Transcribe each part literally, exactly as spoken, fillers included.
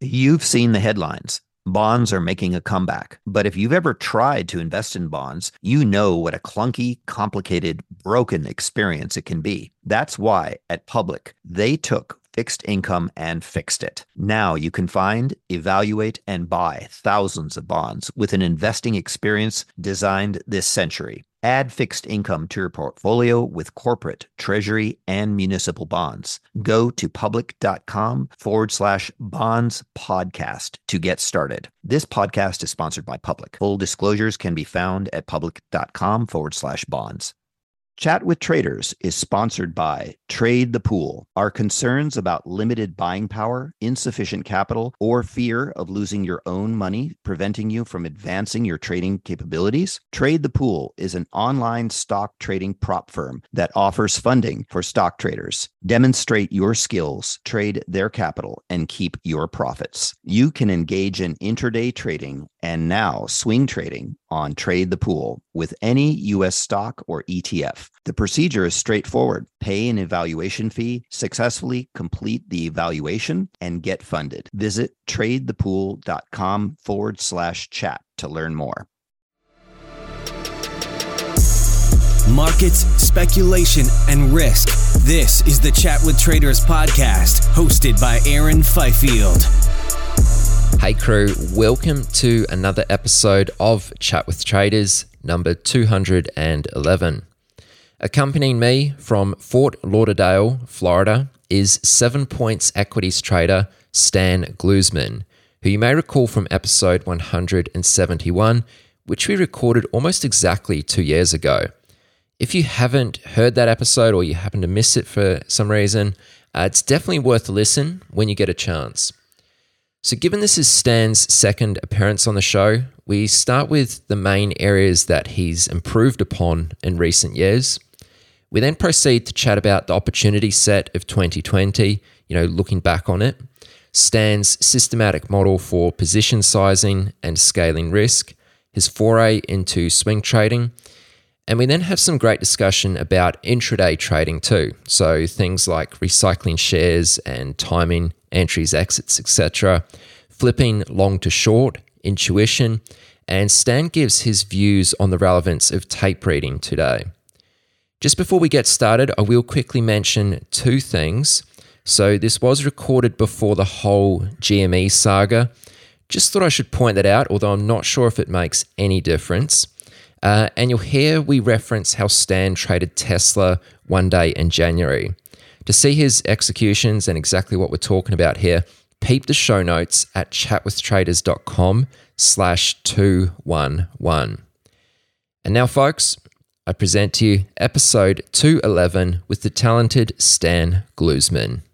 You've seen the headlines. Bonds are making a comeback. But if you've ever tried to invest in bonds, you know what a clunky, complicated, broken experience it can be. That's why at Public, they took fixed income and fixed it. Now you can find, evaluate, and buy thousands of bonds with an investing experience designed this century. Add fixed income to your portfolio with corporate, treasury, and municipal bonds. Go to public.com forward slash bonds podcast to get started. This podcast is sponsored by Public. Full disclosures can be found at public.com forward slash bonds. Chat with Traders is sponsored by Trade the Pool. Are concerns about limited buying power, insufficient capital, or fear of losing your own money preventing you from advancing your trading capabilities? Trade the Pool is an online stock trading prop firm that offers funding for stock traders. Demonstrate your skills, trade their capital, and keep your profits. You can engage in intraday trading and now swing trading on Trade the Pool with any U S stock or E T F. The procedure is straightforward. Pay an evaluation fee, successfully complete the evaluation, and get funded. Visit tradethepool.com forward slash chat to learn more. Markets, speculation, and risk. This is the Chat with Traders podcast, hosted by Aaron Fifield. Hey crew, welcome to another episode of Chat with Traders, number two hundred eleven. Accompanying me from Fort Lauderdale, Florida, is Seven Points equities trader Stan Glusman, who you may recall from episode one hundred seventy-one, which we recorded almost exactly two years ago. If you haven't heard that episode or you happen to miss it for some reason, uh, it's definitely worth a listen when you get a chance. So given this is Stan's second appearance on the show, we start with the main areas that he's improved upon in recent years. We then proceed to chat about the opportunity set of twenty twenty, you know, looking back on it, Stan's systematic model for position sizing and scaling risk, his foray into swing trading, and we then have some great discussion about intraday trading too. So things like recycling shares and timing, entries, exits, et cetera, flipping long to short, intuition, and Stan gives his views on the relevance of tape reading today. Just before we get started, I will quickly mention two things. So this was recorded before the whole G M E saga. Just thought I should point that out, although I'm not sure if it makes any difference. Uh, and you'll hear we reference how Stan traded Tesla one day in January. To see his executions and exactly what we're talking about here, peep the show notes at chatwithtraders.com slash 211. And now, folks, I present to you episode two eleven with the talented Stan Glusman.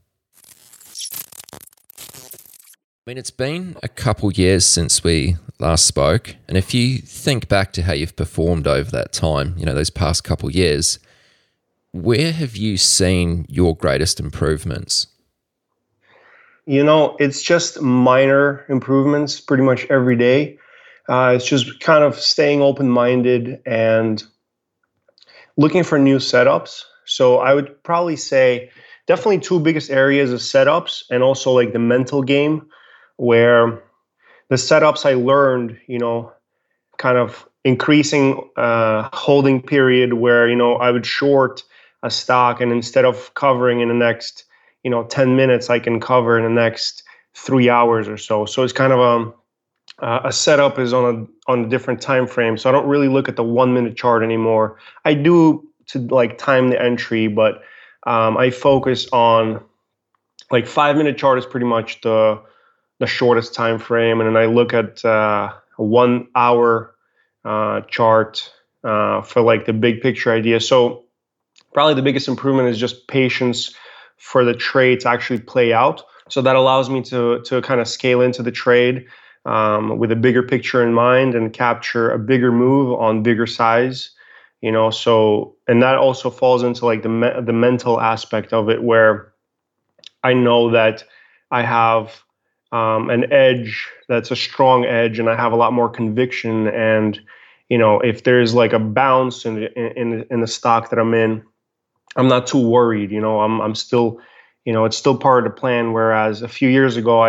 I mean, it's been a couple years since we last spoke, and if you think back to how you've performed over that time, you know, those past couple years, where have you seen your greatest improvements? You know, it's just minor improvements pretty much every day. Uh, it's just kind of staying open-minded and looking for new setups. So I would probably say definitely two biggest areas of setups and also like the mental game, where the setups I learned, you know, kind of increasing uh, holding period where, you know, I would short a stock and instead of covering in the next, you know, ten minutes, I can cover in the next three hours or so. So it's kind of a, uh, a setup is on a, on a different time frame. So I don't really look at the one minute chart anymore. I do to like time the entry, but um, I focus on like five minute chart is pretty much the, the shortest time frame. And then I look at uh, a one hour uh, chart uh, for like the big picture idea. So probably the biggest improvement is just patience for the trade to actually play out. So that allows me to to kind of scale into the trade um, with a bigger picture in mind and capture a bigger move on bigger size. You know, so and that also falls into like the me- the mental aspect of it, where I know that I have um, an edge that's a strong edge, and I have a lot more conviction. And you know, if there's like a bounce in the, in in the stock that I'm in, I'm not too worried. You know, I'm I'm still, you know, it's still part of the plan. Whereas a few years ago, I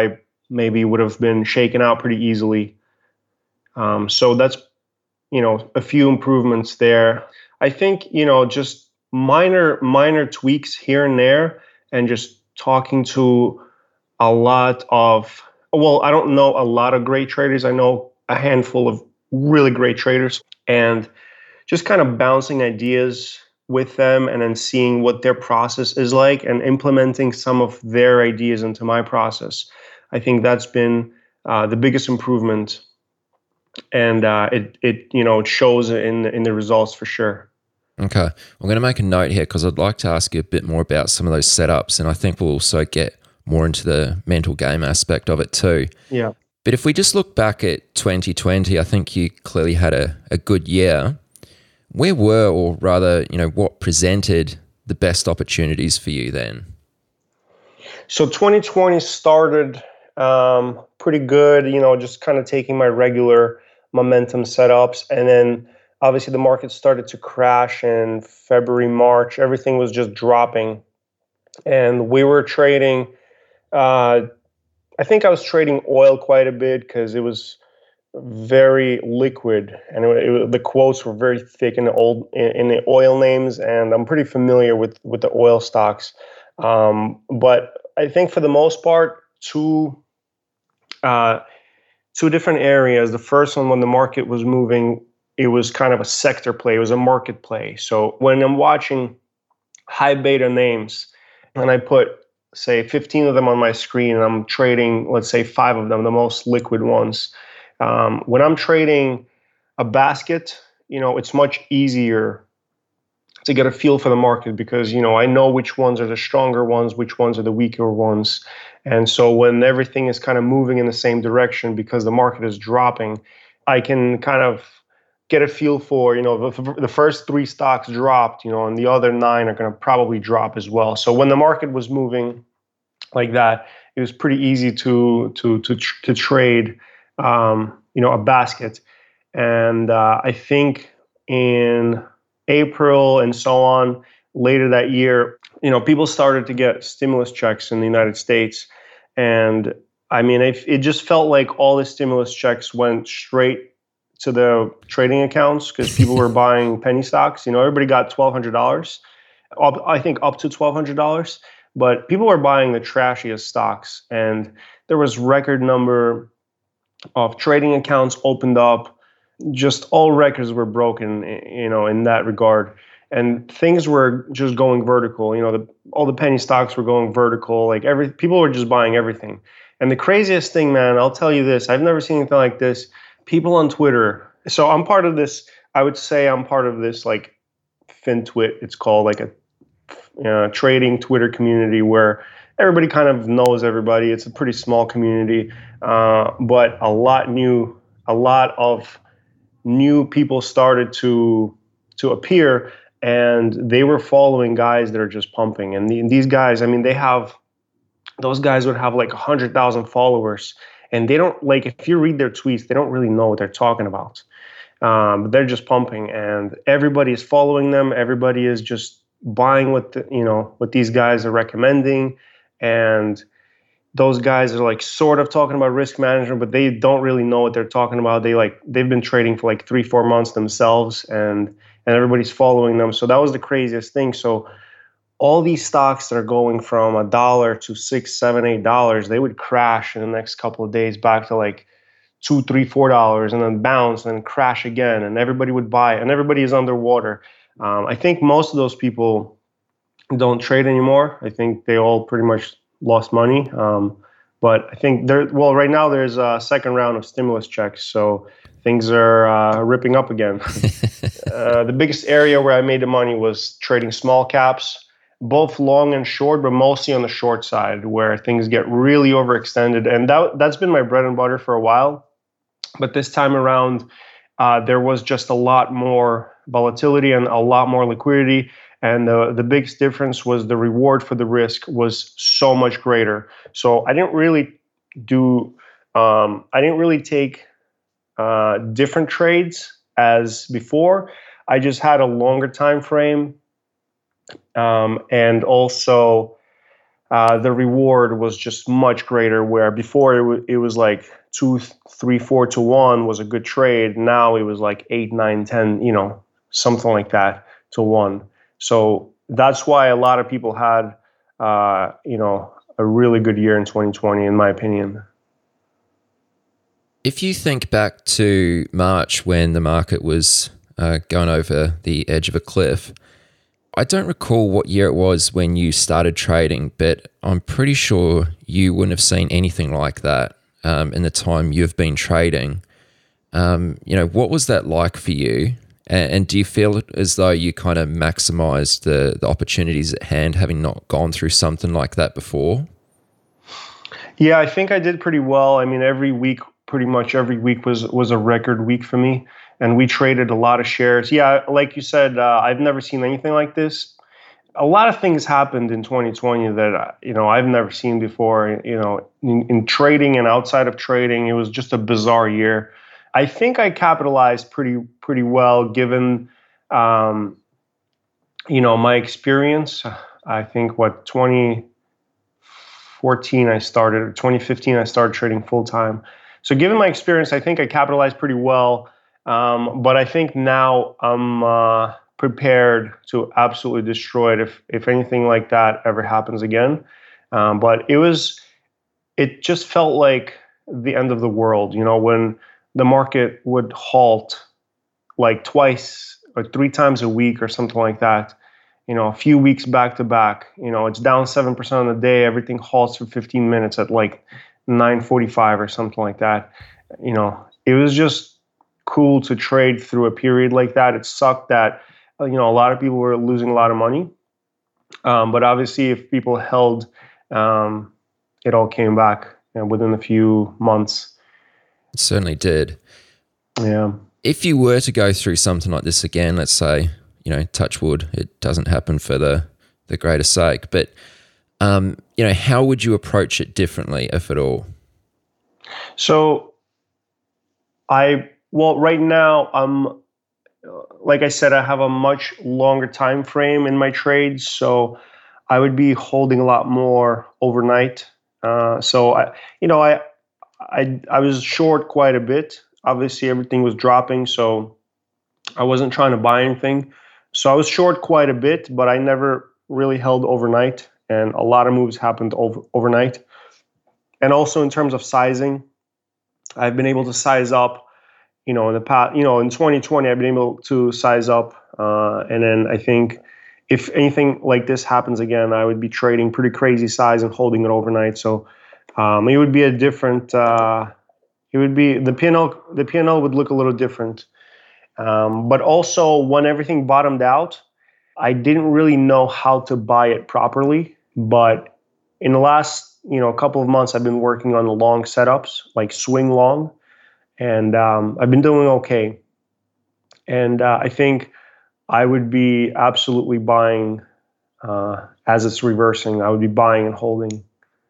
maybe would have been shaken out pretty easily. Um, so that's, you know, a few improvements there. I think, you know, just minor, minor tweaks here and there, and just talking to a lot of, well, I don't know a lot of great traders. I know a handful of really great traders, and just kind of bouncing ideas with them and then seeing what their process is like and implementing some of their ideas into my process. I think that's been uh, the biggest improvement, and uh, it it you know it shows in in the results for sure. Okay, I'm going to make a note here because I'd like to ask you a bit more about some of those setups, and I think we'll also get more into the mental game aspect of it too. Yeah. But if we just look back at twenty twenty, I think you clearly had a, a good year. Where were, or rather, you know, what presented the best opportunities for you then? So twenty twenty started um, pretty good, you know, just kind of taking my regular momentum setups. And then obviously the market started to crash in February, March. Everything was just dropping. And we were trading, uh, I think I was trading oil quite a bit because it was very liquid, and it, it, the quotes were very thick in the old in, in the oil names, and I'm pretty familiar with with the oil stocks. Um, but I think for the most part, two uh, two different areas. The first one, when the market was moving, it was kind of a sector play. It was a market play. So when I'm watching high beta names, and I put, say, fifteen of them on my screen, and I'm trading, let's say, five of them, the most liquid ones. Um, when I'm trading a basket, you know, it's much easier to get a feel for the market because, you know, I know which ones are the stronger ones, which ones are the weaker ones. And so when everything is kind of moving in the same direction because the market is dropping, I can kind of get a feel for, you know, the, the first three stocks dropped, you know, and the other nine are going to probably drop as well. So when the market was moving like that, it was pretty easy to to to to trade. Um, you know, a basket. And uh, I think in April and so on, later that year, you know, people started to get stimulus checks in the United States. And I mean, it, it just felt like all the stimulus checks went straight to the trading accounts because people were buying penny stocks. You know, everybody got twelve hundred dollars, I think up to twelve hundred dollars, but people were buying the trashiest stocks. And there was record number of trading accounts opened up. Just all records were broken, you know, in that regard. And things were just going vertical. You know, the, all the penny stocks were going vertical. Like every people were just buying everything. And the craziest thing, man, I'll tell you this: I've never seen anything like this. People on Twitter. So I'm part of this. I would say I'm part of this like FinTwit. It's called like a you know, trading Twitter community where everybody kind of knows everybody. It's a pretty small community, uh, but a lot new, a lot of new people started to to appear, and they were following guys that are just pumping. And, the, and these guys, I mean, they have those guys would have like a hundred thousand followers, and they don't like if you read their tweets, they don't really know what they're talking about. Um, but they're just pumping, and everybody is following them. Everybody is just buying what the, you know what these guys are recommending. And those guys are like sort of talking about risk management, but they don't really know what they're talking about. They like they've been trading for like three, four months themselves, and and everybody's following them. So that was the craziest thing. So all these stocks that are going from a dollar to six, seven, eight dollars, they would crash in the next couple of days back to like two, three, four dollars, and then bounce and then crash again. And everybody would buy, and everybody is underwater. Um, I think most of those people don't trade anymore. I think they all pretty much lost money. Um, but I think there, well, right now there's a second round of stimulus checks, so things are uh, ripping up again. uh, the biggest area where I made the money was trading small caps, both long and short, but mostly on the short side where things get really overextended. And that that's been my bread and butter for a while. But this time around, uh, there was just a lot more volatility and a lot more liquidity. And the, the biggest difference was the reward for the risk was so much greater. So I didn't really do, um, I didn't really take uh, different trades as before. I just had a longer time frame. Um, and also, uh, the reward was just much greater. Where before it, w- it was like two, three, four to one was a good trade. Now it was like eight, nine, ten, you know, something like that to one. So that's why a lot of people had, uh, you know, a really good year in twenty twenty, in my opinion. If you think back to March when the market was uh, going over the edge of a cliff, I don't recall what year it was when you started trading, but I'm pretty sure you wouldn't have seen anything like that um, in the time you've been trading. Um, you know, what was that like for you? And, and do you feel as though you kind of maximized the, the opportunities at hand, having not gone through something like that before? Yeah, I think I did pretty well. I mean, every week, pretty much every week was was a record week for me. And we traded a lot of shares. Yeah, like you said, uh, I've never seen anything like this. A lot of things happened in twenty twenty that, you know, I've never seen before. You know, in, in trading and outside of trading, it was just a bizarre year. I think I capitalized pretty pretty well given, um, you know, my experience. I think what twenty fourteen I started, or twenty fifteen I started trading full time. So given my experience, I think I capitalized pretty well. Um, but I think now I'm uh, prepared to absolutely destroy it if if anything like that ever happens again. Um, but it was, it just felt like the end of the world, you know, when the market would halt like twice or three times a week or something like that. You know, a few weeks back to back, you know, it's down seven percent on the day. Everything halts for fifteen minutes at like nine forty-five or something like that. You know, it was just cool to trade through a period like that. It sucked that, you know, a lot of people were losing a lot of money. Um, but obviously, if people held, um, it all came back, you know, within a few months. It certainly did. Yeah. If you were to go through something like this again, let's say, you know, touch wood, it doesn't happen for the, the greater sake, but, um, you know, how would you approach it differently, if at all? So I, well, right now, I'm, like I said, I have a much longer time frame in my trades, so I would be holding a lot more overnight. Uh, so I, you know, I, I, I was short quite a bit. Obviously, everything was dropping, so I wasn't trying to buy anything. So I was short quite a bit, but I never really held overnight, and a lot of moves happened over, overnight. And also in terms of sizing, I've been able to size up. You know, in the past, you know, in twenty twenty, I've been able to size up, uh, and then I think if anything like this happens again, I would be trading pretty crazy size and holding it overnight. So um, it would be a different. Uh, it would be the P and L. The P and L would look a little different. Um, but also, when everything bottomed out, I didn't really know how to buy it properly. But in the last, you know, couple of months, I've been working on the long setups, like swing long. And um, I've been doing okay. And uh, I think I would be absolutely buying uh, as it's reversing. I would be buying and holding.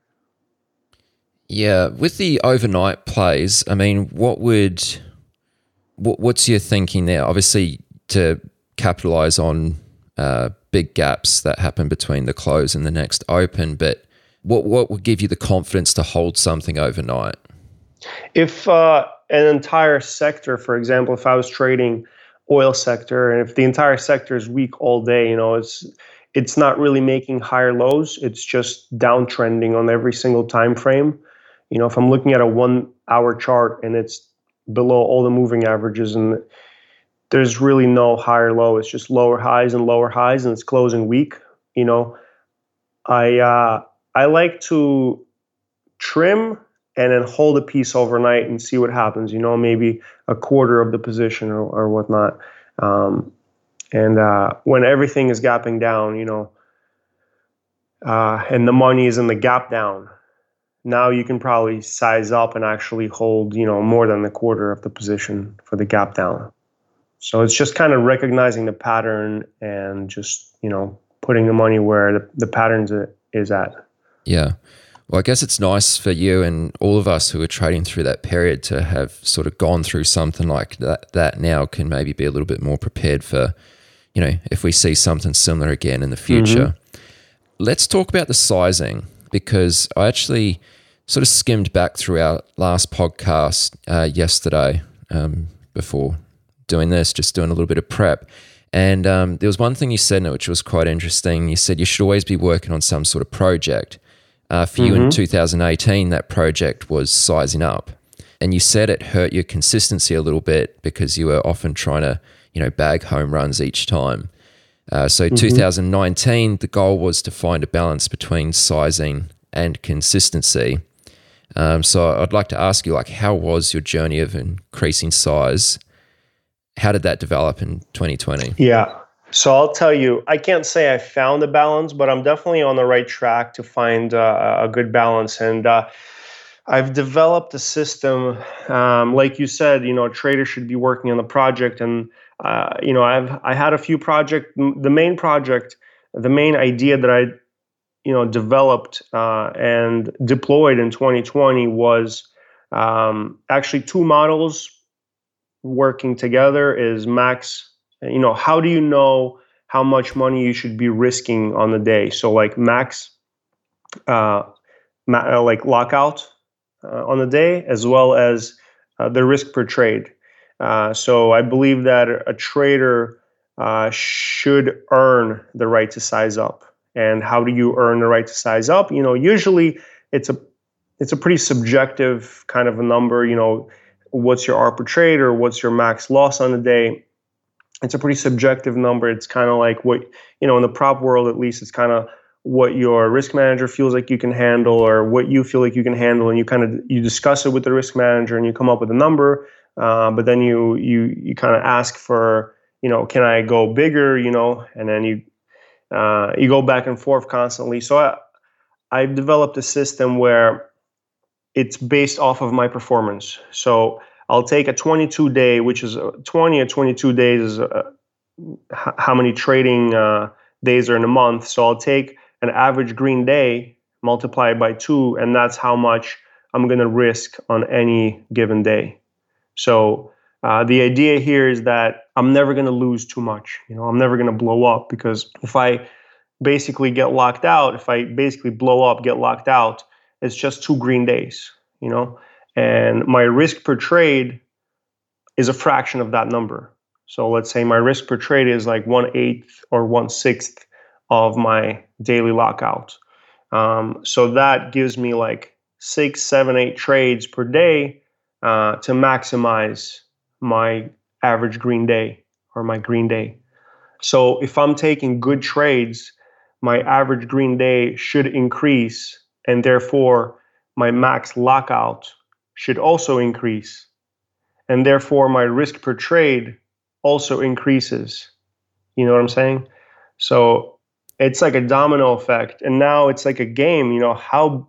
Yeah, with the overnight plays, I mean, what would, what, what's your thinking there? Obviously, to capitalize on uh, big gaps that happen between the close and the next open, but what what would give you the confidence to hold something overnight? If uh, an entire sector, for example, if I was trading oil sector, and if the entire sector is weak all day, you know, it's it's not really making higher lows. It's just downtrending on every single time frame. You know, if I'm looking at a one-hour chart and it's below all the moving averages, and there's really no higher low. It's just lower highs and lower highs, and it's closing weak. You know, I uh, I like to trim and then hold a piece overnight and see what happens, you know, maybe a quarter of the position or, or whatnot. Um, and uh, when everything is gapping down, you know, uh, and the money is in the gap down, now you can probably size up and actually hold, you know, more than a quarter of the position for the gap down. So it's just kind of recognizing the pattern and just, you know, putting the money where the, the pattern is at. Yeah. Well, I guess it's nice for you and all of us who are trading through that period to have sort of gone through something like that, that now can maybe be a little bit more prepared for, you know, if we see something similar again in the future. Mm-hmm. let's talk about the sizing, because I actually sort of skimmed back through our last podcast uh, yesterday um, before doing this, just doing a little bit of prep. And um, there was one thing you said in it which was quite interesting. You said you should always be working on some sort of project. Uh, for mm-hmm. you in two thousand eighteen, that project was sizing up. And you said it hurt your consistency a little bit because you were often trying to, you know, bag home runs each time. Uh, so mm-hmm. two thousand nineteen, the goal was to find a balance between sizing and consistency. Um, so I'd like to ask you, like, how was your journey of increasing size? How did that develop in twenty twenty? Yeah. So I'll tell you, I can't say I found a balance, but I'm definitely on the right track to find uh, a good balance. And uh, I've developed a system, um, like you said, you know, a trader should be working on the project. And, uh, you know, I've, I had a few projects. The main project, the main idea that I, you know, developed uh, and deployed in twenty twenty was um, actually two models working together is max. You know, how do you know how much money you should be risking on the day? So like max, uh, ma- like lockout uh, on the day, as well as uh, the risk per trade. Uh, so I believe that a trader uh, should earn the right to size up. And how do you earn the right to size up? You know, usually it's a it's a pretty subjective kind of a number. You know, what's your R per trade or what's your max loss on the day? It's a pretty subjective number. It's kind of like what, you know, in the prop world, at least, it's kind of what your risk manager feels like you can handle or what you feel like you can handle. And you kind of, you discuss it with the risk manager and you come up with a number. Uh, but then you, you, you kind of ask for, you know, can I go bigger, you know, and then you, uh, you go back and forth constantly. So I, I've developed a system where it's based off of my performance. So I'll take a twenty-two day, which is twenty or twenty-two days is uh, h- how many trading uh, days are in a month. So I'll take an average green day, multiply it by two, and that's how much I'm going to risk on any given day. So uh, the idea here is that I'm never going to lose too much. You know, I'm never going to blow up, because if I basically get locked out, if I basically blow up, get locked out, it's just two green days, you know. And my risk per trade is a fraction of that number. So let's say my risk per trade is like one eighth or one sixth of my daily lockout. Um, so that gives me like six, seven, eight trades per day uh, to maximize my average green day or my green day. So if I'm taking good trades, my average green day should increase, and therefore my max lockout should also increase, and therefore my risk per trade also increases. You know what I'm saying? So it's like a domino effect, and now it's like a game. You know, how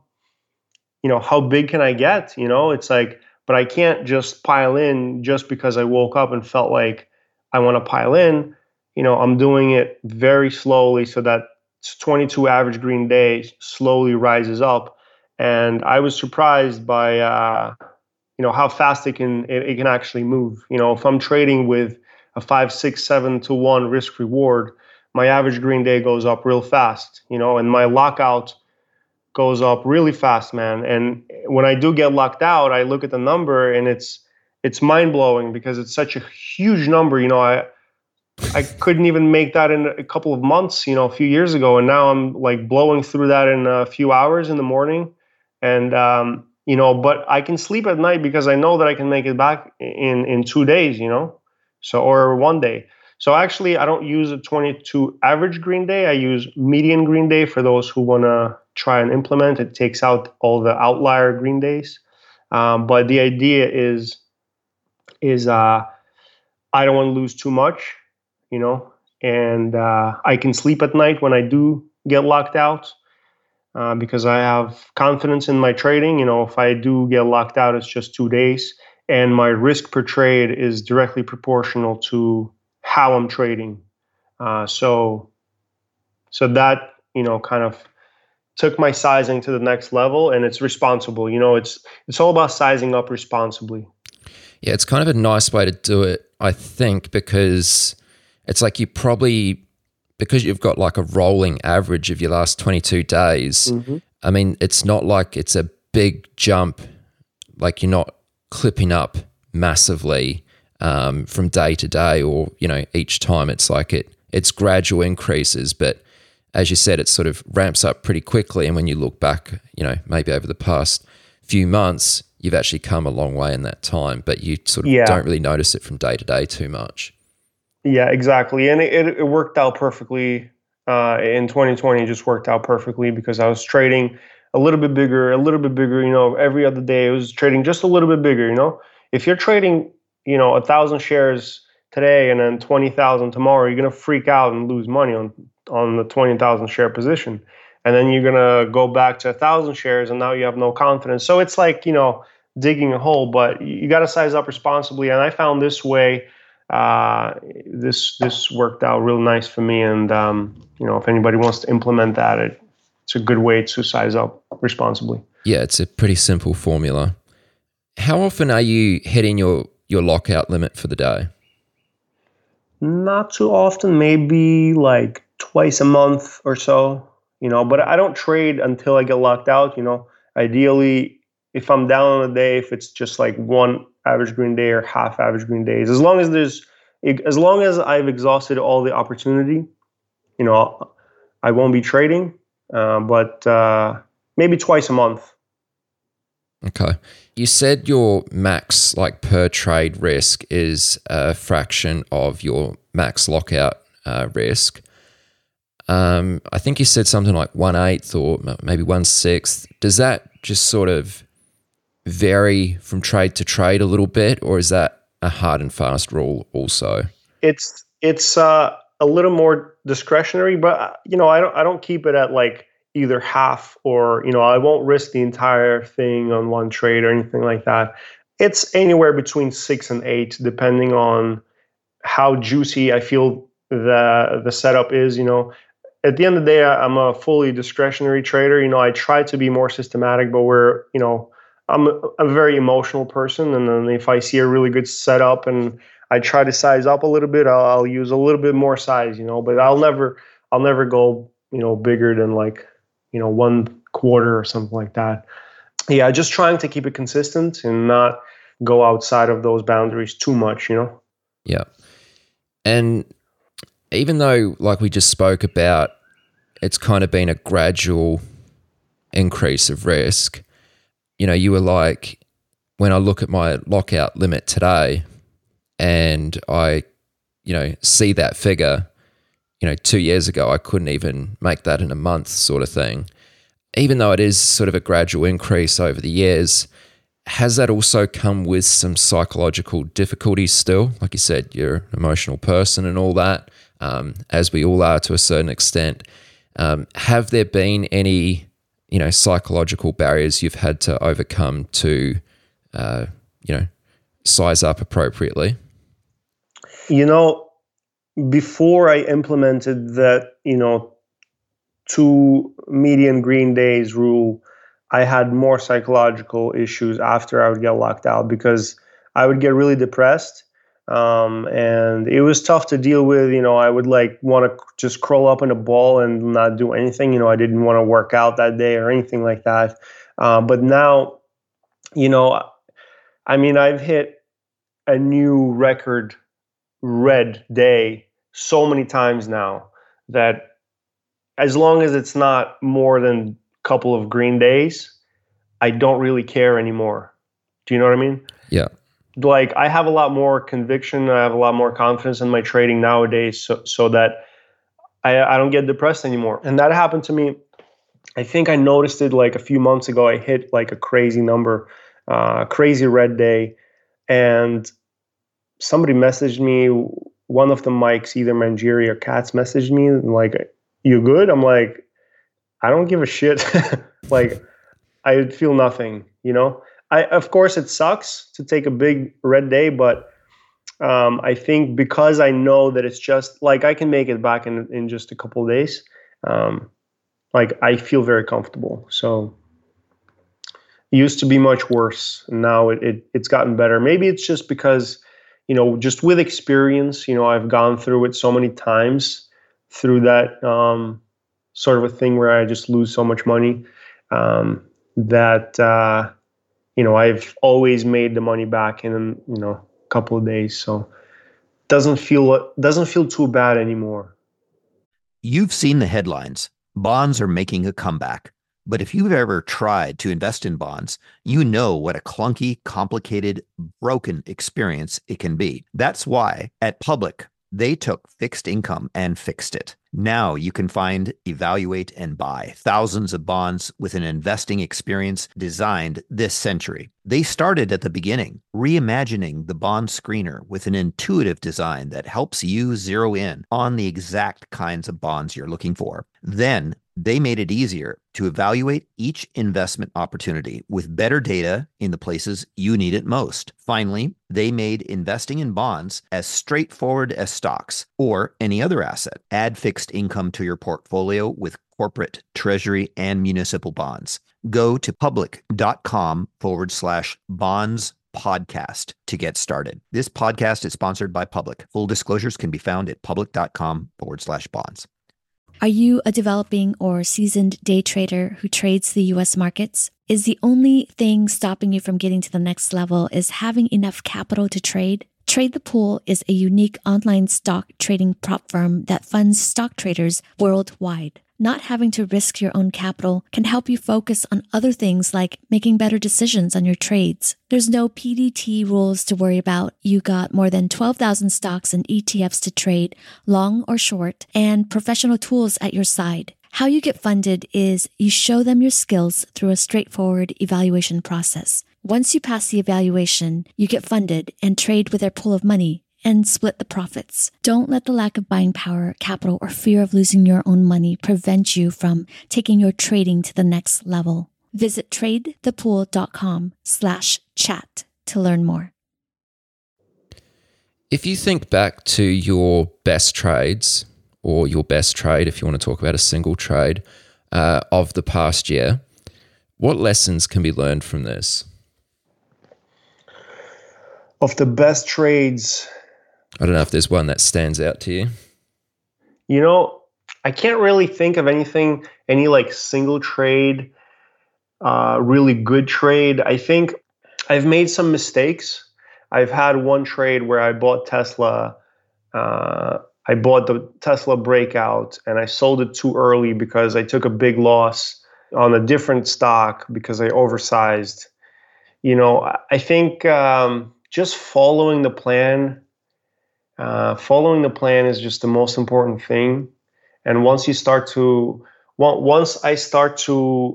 you know how big can I get? You know, it's like, but I can't just pile in just because I woke up and felt like I want to pile in. You know, I'm doing it very slowly so that twenty-two average green day slowly rises up. And I was surprised by, uh, you know, how fast it can it, it can actually move. You know, if I'm trading with a five, six, seven to one risk reward, my average green day goes up real fast. You know, and my lockout goes up really fast, man. And when I do get locked out, I look at the number and it's it's mind blowing because it's such a huge number. You know, I I couldn't even make that in a couple of months. You know, a few years ago, and now I'm like blowing through that in a few hours in the morning. And, um, you know, but I can sleep at night because I know that I can make it back in, in two days, you know, so, or one day. So actually, I don't use a twenty-two average green day. I use median green day for those who want to try and implement. It takes out all the outlier green days. Um, but the idea is, is uh, I don't want to lose too much, you know, and uh, I can sleep at night when I do get locked out. Uh, because I have confidence in my trading. You know, if I do get locked out, it's just two days. And my risk per trade is directly proportional to how I'm trading. Uh, so, so that, you know, kind of took my sizing to the next level, and it's responsible. You know, it's it's all about sizing up responsibly. Yeah, it's kind of a nice way to do it, I think, because it's like you probably because you've got like a rolling average of your last twenty-two days, mm-hmm. I mean, it's not like it's a big jump, like you're not clipping up massively um, from day to day or, you know, each time. It's like it it's gradual increases, but as you said, it sort of ramps up pretty quickly. And when you look back, you know, maybe over the past few months, you've actually come a long way in that time, but you sort of yeah. don't really notice it from day to day too much. Yeah, exactly. And it, it worked out perfectly. Uh, in twenty twenty, it just worked out perfectly because I was trading a little bit bigger, a little bit bigger, you know, every other day I was trading just a little bit bigger, you know. If you're trading, you know, a thousand shares today and then twenty thousand tomorrow, you're going to freak out and lose money on, on the twenty thousand share position. And then you're going to go back to a thousand shares and now you have no confidence. So it's like, you know, digging a hole, but you got to size up responsibly. And I found this way, uh, this, this worked out real nice for me. And, um, you know, if anybody wants to implement that, it, it's a good way to size up responsibly. Yeah, it's a pretty simple formula. How often are you hitting your, your lockout limit for the day? Not too often, maybe like twice a month or so, you know, but I don't trade until I get locked out, you know. Ideally, if I'm down on a day, if it's just like one average green day or half average green days, as long as there's, as long as I've exhausted all the opportunity, you know, I won't be trading. Uh, but uh, maybe twice a month. Okay. You said your max, like per trade risk, is a fraction of your max lockout uh, risk. Um, I think you said something like one eighth or maybe one sixth. Does that just sort of vary from trade to trade a little bit, or is that a hard and fast rule also? It's it's. Uh, a little more discretionary, but you know, I don't I don't keep it at like either half or, you know, I won't risk the entire thing on one trade or anything like that. It's anywhere between six and eight, depending on how juicy I feel the the setup is. You know, at the end of the day, I'm a fully discretionary trader. You know, I try to be more systematic, but we're, you know, I'm a, a very emotional person, and then if I see a really good setup and I try to size up a little bit, I'll, I'll use a little bit more size, you know, but I'll never, I'll never go, you know, bigger than like, you know, one quarter or something like that. Yeah, just trying to keep it consistent and not go outside of those boundaries too much, you know? Yeah. And even though, like we just spoke about, it's kind of been a gradual increase of risk, you know, you were like, when I look at my lockout limit today, and I, you know, see that figure, you know, two years ago, I couldn't even make that in a month sort of thing. Even though it is sort of a gradual increase over the years, has that also come with some psychological difficulties still? Like you said, you're an emotional person and all that, um, as we all are to a certain extent. Um, have there been any, you know, psychological barriers you've had to overcome to, uh, you know, size up appropriately? You know, before I implemented that, you know, two median green days rule, I had more psychological issues after I would get locked out because I would get really depressed. Um, and it was tough to deal with. You know, I would like want to just curl up in a ball and not do anything. You know, I didn't want to work out that day or anything like that. Uh, but now, you know, I mean, I've hit a new record red day so many times now that as long as it's not more than a couple of green days, I don't really care anymore. Do you know what I mean? Yeah. Like I have a lot more conviction. I have a lot more confidence in my trading nowadays so, so that I, I don't get depressed anymore. And that happened to me. I think I noticed it like a few months ago. I hit like a crazy number, uh, crazy red day. And somebody messaged me, one of the mics, either Manjiri or Katz messaged me like, you good? I'm like, I don't give a shit. Like, I feel nothing, you know? I, of course, it sucks to take a big red day, but um, I think because I know that it's just, like, I can make it back in, in just a couple of days, um, like, I feel very comfortable. So it used to be much worse, and now it, it it's gotten better. Maybe it's just because, you know, just with experience, you know, I've gone through it so many times through that um, sort of a thing where I just lose so much money um, that, uh, you know, I've always made the money back in, you know, a couple of days. So it doesn't feel, doesn't feel too bad anymore. You've seen the headlines. Bonds are making a comeback. But if you've ever tried to invest in bonds, you know what a clunky, complicated, broken experience it can be. That's why at Public, they took fixed income and fixed it. Now you can find, evaluate, and buy thousands of bonds with an investing experience designed this century. They started at the beginning, reimagining the bond screener with an intuitive design that helps you zero in on the exact kinds of bonds you're looking for. Then they made it easier to evaluate each investment opportunity with better data in the places you need it most. Finally, they made investing in bonds as straightforward as stocks or any other asset. Add fixed income to your portfolio with corporate, treasury, and municipal bonds. Go to public.com forward slash bonds podcast to get started. This podcast is sponsored by Public. Full disclosures can be found at public.com forward slash bonds. Are you a developing or seasoned day trader who trades the U S markets? Is the only thing stopping you from getting to the next level is having enough capital to trade? Trade the Pool is a unique online stock trading prop firm that funds stock traders worldwide. Not having to risk your own capital can help you focus on other things like making better decisions on your trades. There's no P D T rules to worry about. You got more than twelve thousand stocks and E T Fs to trade, long or short, and professional tools at your side. How you get funded is you show them your skills through a straightforward evaluation process. Once you pass the evaluation, you get funded and trade with their pool of money and split the profits. Don't let the lack of buying power, capital, or fear of losing your own money prevent you from taking your trading to the next level. Visit tradethepool.com slash chat to learn more. If you think back to your best trades, or your best trade, if you want to talk about a single trade, uh, of the past year, what lessons can be learned from this? Of the best trades, I don't know if there's one that stands out to you. You know, I can't really think of anything, any like single trade, uh, really good trade. I think I've made some mistakes. I've had one trade where I bought Tesla. Uh, I bought the Tesla breakout and I sold it too early because I took a big loss on a different stock because I oversized. You know, I think um, just following the plan Uh, following the plan is just the most important thing. And once you start to, once I start to,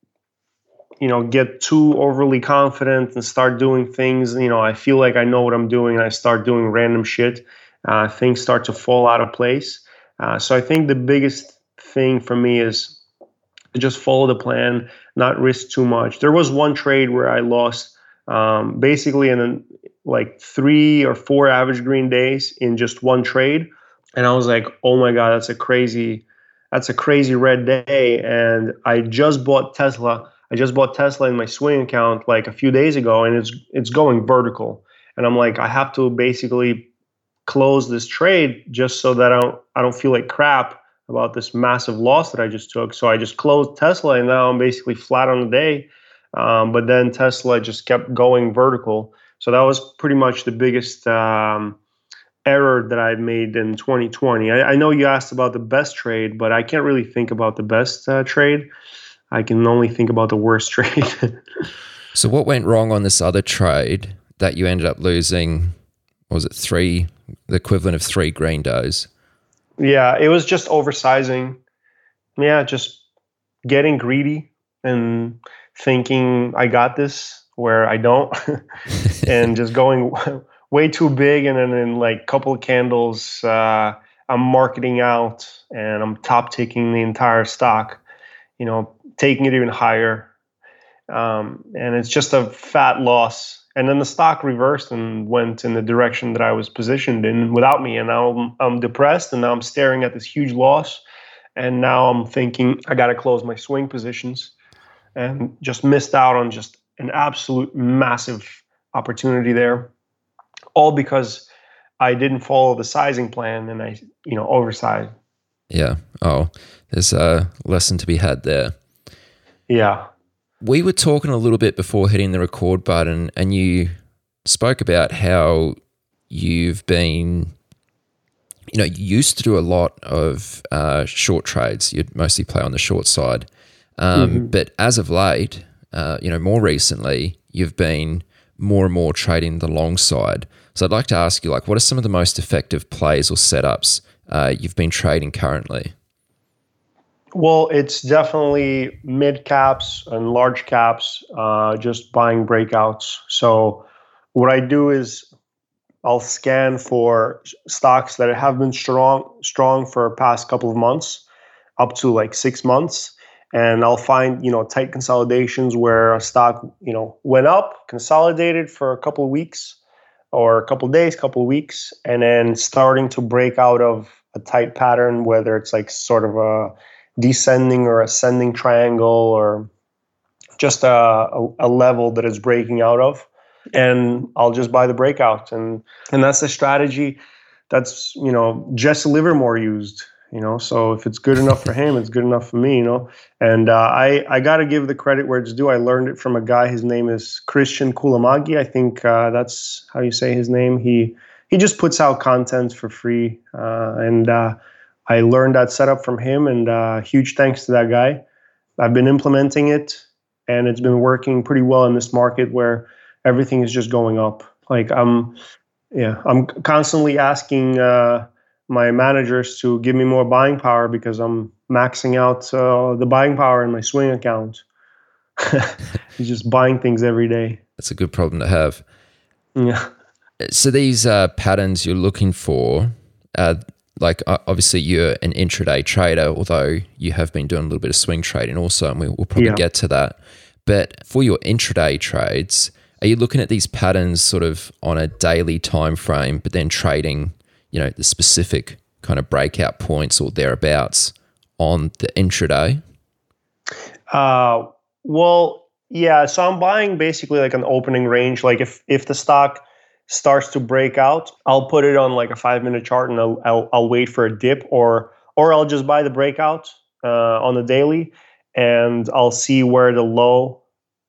you know, get too overly confident and start doing things, you know, I feel like I know what I'm doing and I start doing random shit, uh, things start to fall out of place. Uh, so I think the biggest thing for me is to just follow the plan, not risk too much. There was one trade where I lost um, basically in an, like three or four average green days in just one trade. And I was like, oh my God, that's a crazy, that's a crazy red day. And I just bought Tesla. I just bought Tesla in my swing account like a few days ago and it's, it's going vertical. And I'm like, I have to basically close this trade just so that I don't, I don't feel like crap about this massive loss that I just took. So I just closed Tesla and now I'm basically flat on the day. Um, but then Tesla just kept going vertical. So that was pretty much the biggest um, error that I made in twenty twenty. I, I know you asked about the best trade, but I can't really think about the best uh, trade. I can only think about the worst trade. So what went wrong on this other trade that you ended up losing? What was it three, the equivalent of three green days? Yeah, it was just oversizing. Yeah, just getting greedy and thinking I got this where I don't, and just going way too big. And then in like a couple of candles, uh, I'm marketing out and I'm top taking the entire stock, you know, taking it even higher. Um, and it's just a fat loss. And then the stock reversed and went in the direction that I was positioned in without me. And now I'm, I'm depressed and now I'm staring at this huge loss. And now I'm thinking I got to close my swing positions and just missed out on just an absolute massive opportunity there, all because I didn't follow the sizing plan and I, you know, oversized. Yeah. Oh, there's a lesson to be had there. Yeah. We were talking a little bit before hitting the record button, and you spoke about how you've been, you know, you used to do a lot of uh, short trades. You'd mostly play on the short side. Um, mm-hmm. But as of late, uh, you know, more recently, you've been more and more trading the long side. So I'd like to ask you, like, what are some of the most effective plays or setups uh, you've been trading currently? Well, it's definitely mid caps and large caps, uh, just buying breakouts. So what I do is I'll scan for stocks that have been strong, strong for the past couple of months, up to like six months. And I'll find, you know, tight consolidations where a stock, you know, went up, consolidated for a couple of weeks or a couple of days, couple of weeks, and then starting to break out of a tight pattern, whether it's like sort of a descending or ascending triangle or just a, a, a level that is breaking out of. And I'll just buy the breakout. And and that's the strategy that's, you know, Jesse Livermore used. You know, so if it's good enough for him, it's good enough for me, you know. And uh, I, I got to give the credit where it's due. I learned it from a guy. His name is Christian Koulamagi. I think uh, that's how you say his name. He he just puts out content for free. Uh, and uh, I learned that setup from him. And uh, huge thanks to that guy. I've been implementing it, and it's been working pretty well in this market where everything is just going up. Like I'm, yeah, I'm constantly asking uh, my managers to give me more buying power because I'm maxing out uh, the buying power in my swing account. Just buying things every day. That's a good problem to have. Yeah. So these uh, patterns you're looking for, uh, like uh, obviously you're an intraday trader, although you have been doing a little bit of swing trading also, and we, we'll probably yeah. get to that. But for your intraday trades, are you looking at these patterns sort of on a daily time frame, but then trading, you know, the specific kind of breakout points or thereabouts on the intraday? Uh, well, yeah. So I'm buying basically like an opening range. Like if if the stock starts to break out, I'll put it on like a five minute chart and I'll I'll, I'll wait for a dip, or or I'll just buy the breakout uh, on the daily, and I'll see where the low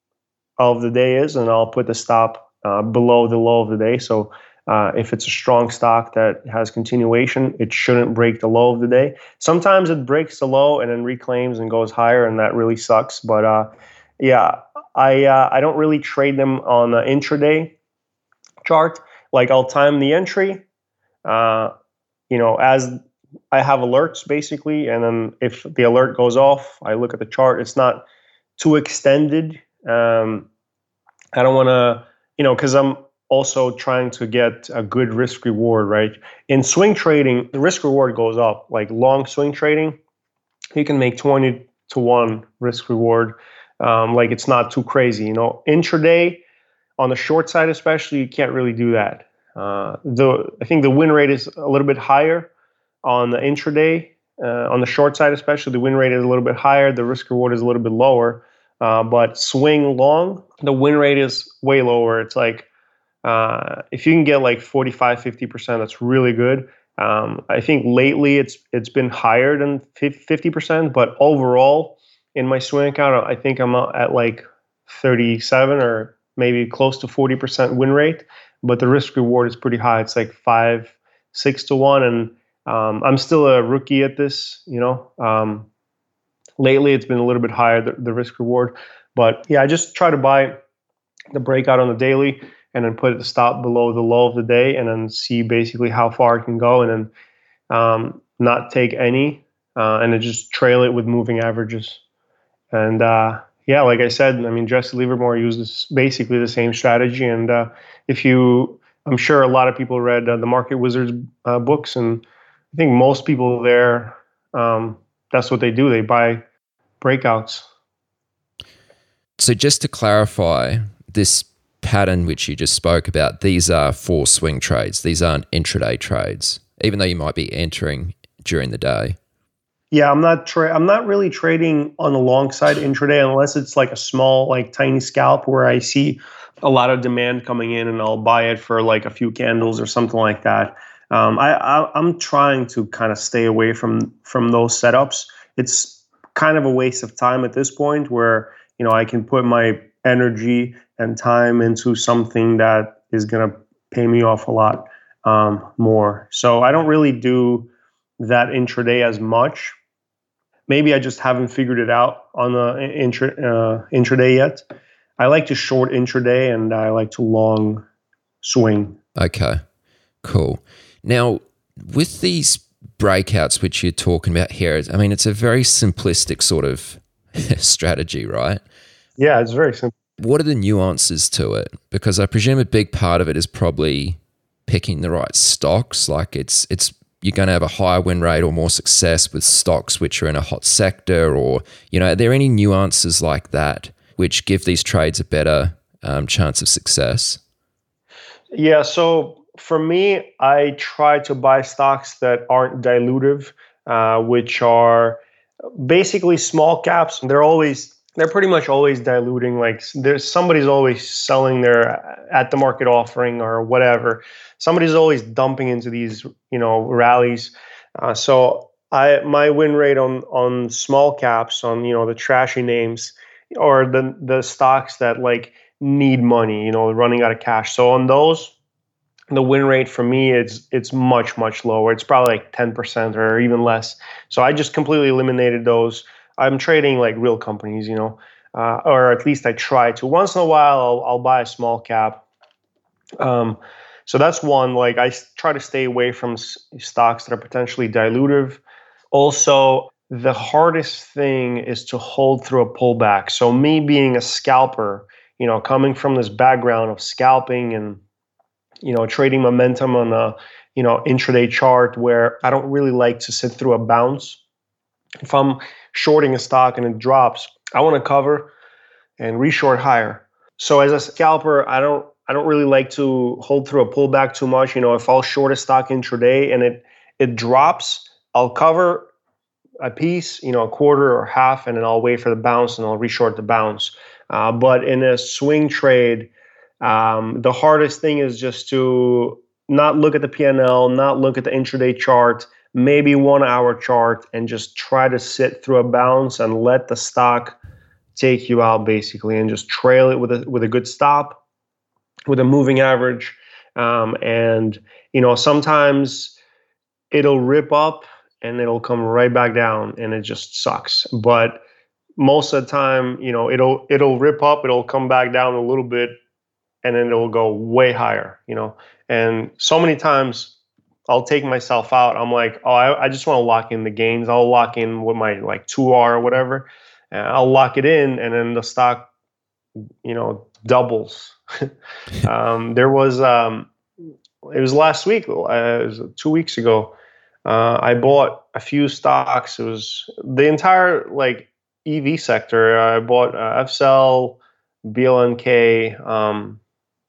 of the day is, and I'll put the stop uh, below the low of the day. So uh, if it's a strong stock that has continuation, it shouldn't break the low of the day. Sometimes it breaks the low and then reclaims and goes higher, and that really sucks. But uh, yeah, I uh, I don't really trade them on the intraday chart. Like I'll time the entry, uh, you know, as I have alerts basically, and then if the alert goes off, I look at the chart. It's not too extended. Um, I don't want to, you know, because I'm also trying to get a good risk reward, right? In swing trading, the risk reward goes up. Like long swing trading, you can make twenty to one risk reward. Um, like it's not too crazy, you know. Intraday, on the short side especially, you can't really do that. Uh, the I think the win rate is a little bit higher on the intraday. Uh, on the short side especially, the win rate is a little bit higher. The risk reward is a little bit lower. Uh, but swing long, the win rate is way lower. It's like uh, if you can get like forty-five, fifty percent, that's really good. Um, I think lately it's it's been higher than fifty percent, but overall in my swing account, I think I'm at like thirty-seven or maybe close to forty percent win rate. But the risk reward is pretty high. It's like five, six to one, and um, I'm still a rookie at this, you know. Um, Lately, it's been a little bit higher, the, the risk reward. But yeah, I just try to buy the breakout on the daily and then put the stop below the low of the day and then see basically how far it can go, and then um, not take any uh, and then just trail it with moving averages. And uh, yeah, like I said, I mean, Jesse Livermore uses basically the same strategy. And uh, if you, I'm sure a lot of people read uh, the Market Wizards uh, books, and I think most people there, um, that's what they do. They buy breakouts. So just to clarify, this pattern which you just spoke about, these are for swing trades. These aren't intraday trades, even though you might be entering during the day. Yeah, I'm not tra- I'm not really trading on the long side intraday unless it's like a small, like tiny scalp where I see a lot of demand coming in and I'll buy it for like a few candles or something like that. Um, I, I I'm trying to kind of stay away from from those setups. It's kind of a waste of time at this point, where you know I can put my energy and time into something that is going to pay me off a lot um, more. So I don't really do that intraday as much. Maybe I just haven't figured it out on the intra, uh, intraday yet. I like to short intraday and I like to long swing. Okay, cool. Now, with these breakouts which you're talking about here, I mean, it's a very simplistic sort of strategy, right? Yeah, it's very simple. What are the nuances to it? Because I presume a big part of it is probably picking the right stocks. Like it's it's you're going to have a higher win rate or more success with stocks which are in a hot sector, or, you know, are there any nuances like that which give these trades a better um, chance of success? Yeah, so for me, I try to buy stocks that aren't dilutive, uh, which are basically small caps. They're always, they're pretty much always diluting. Like there's somebody's always selling their at the market offering or whatever. Somebody's always dumping into these, you know, rallies. Uh, so I my win rate on on small caps, on, you know, the trashy names, or the the stocks that like need money, you know, running out of cash. So on those, the win rate for me, it's it's much, much lower. It's probably like ten percent or even less. So I just completely eliminated those. I'm trading like real companies, you know, uh, or at least I try to. Once in a while, I'll, I'll buy a small cap. Um, so that's one. Like I try to stay away from s- stocks that are potentially dilutive. Also, the hardest thing is to hold through a pullback. So me being a scalper, you know, coming from this background of scalping and, you know, trading momentum on a, you know, intraday chart, where I don't really like to sit through a bounce. If I'm shorting a stock and it drops, I want to cover and reshort higher. So as a scalper, I don't I don't really like to hold through a pullback too much. You know, if I'll short a stock intraday and it it drops, I'll cover a piece, you know, a quarter or half, and then I'll wait for the bounce and I'll reshort the bounce. Uh, but in a swing trade, um, the hardest thing is just to not look at the P and L, not look at the intraday chart, maybe one hour chart, and just try to sit through a bounce and let the stock take you out basically, and just trail it with a with a good stop, with a moving average. Um, and, you know, sometimes it'll rip up and it'll come right back down and it just sucks. But most of the time, you know, it'll it'll rip up, it'll come back down a little bit, and then it'll go way higher, you know. And so many times I'll take myself out. I'm like, oh, I, I just want to lock in the gains. I'll lock in with my like two R or whatever. And I'll lock it in, and then the stock, you know, doubles. um, there was, um, it was last week, uh, it was two weeks ago. Uh, I bought a few stocks. It was the entire like E V sector. I bought uh, F S L, B L N K, um,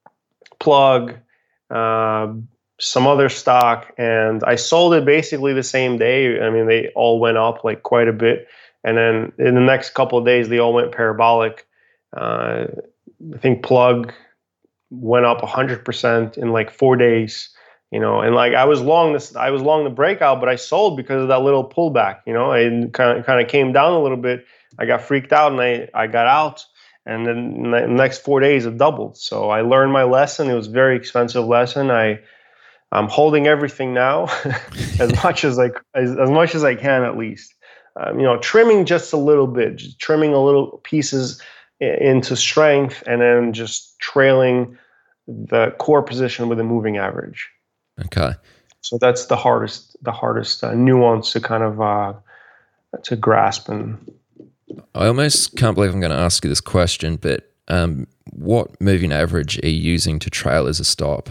Plug, uh, some other stock, and I sold it basically the same day. I mean, they all went up like quite a bit, and then in the next couple of days, they all went parabolic. Uh, I think Plug went up one hundred percent in like four days. You know, and like I was long this, I was long the breakout, but I sold because of that little pullback. You know, it kind of kind of came down a little bit. I got freaked out and I I got out, and then the next four days it doubled. So I learned my lesson. It was a very expensive lesson. I I'm holding everything now, as much as I as, as much as I can at least. Um, you know, trimming just a little bit, just trimming a little pieces into strength, and then just trailing the core position with a moving average. Okay. So that's the hardest, the hardest uh, nuance to kind of uh, to grasp. And I almost can't believe I'm going to ask you this question, but um, what moving average are you using to trail as a stop?